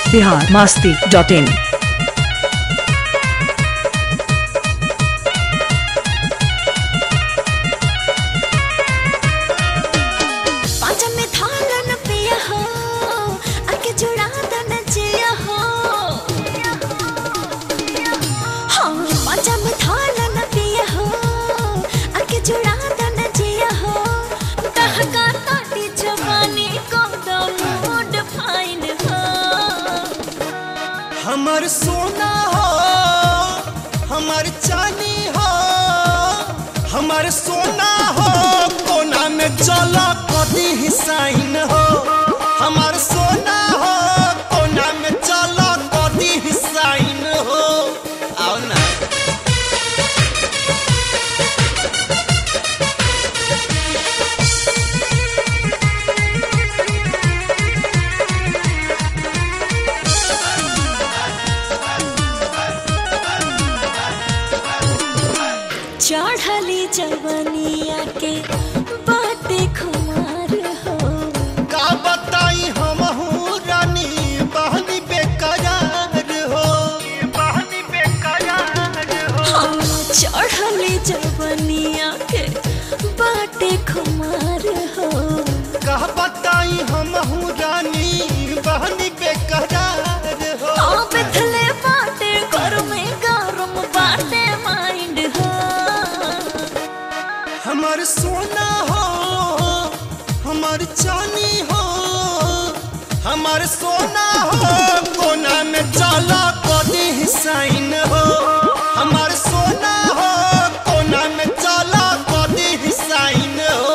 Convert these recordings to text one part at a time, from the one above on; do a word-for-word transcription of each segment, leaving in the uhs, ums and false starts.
Bihar Masti dot in. हमार सोना हो हमार चांदी हो हमार सोना हो कोना में चला कदी हिसाइन हो हमार सोना हो कोना में चला कदी हिसाइन हो आओ ना चढ़ली जवनिया के बाटे खुमार हो का बताई हम रानी बहनी बेकरार हो बहनी बेकरार हो चढ़ली जवनिया के बाटे खुमार हो का बताई हम रानी बहनी बेकरार हो बेथले बाटे घर में गरम बाटे माइंड हो हमार सोना हो हमार चांदी हो हमार सोना हो कोना में चला कदी हिसाइन हो हमार सोना हो कोना में चला कदी हिसाइन हो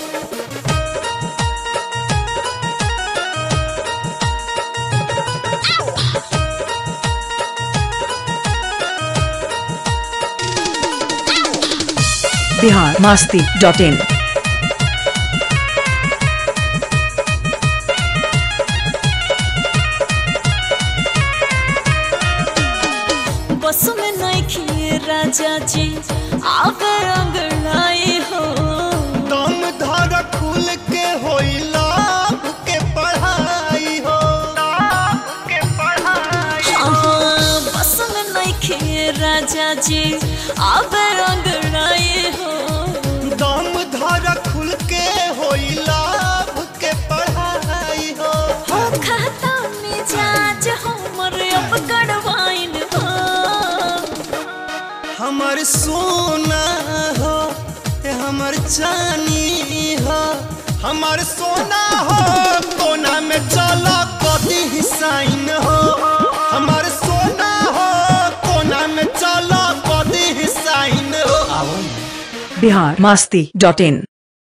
बिहार मस्ती डॉट इन। बस में नहीं राजा जी आगे अंगड़ाई हो दम धर खुल के होइला के पढ़ाई हो के पढ़ाई हाँ, बस में नहीं राजा जी आगे अंगड़ाई हो दम धर खुल के होइला के पढ़ाई हो हो खाता मिजाज हमर अब गड़वाइन हो हमार सोना हो हमार चांदी हो हमार सोना हो कोना में चला कदी हिसाइन हो हमार सोना हो कोना में चला कदी हिसाइन हो बिहार मस्ती डॉट इन।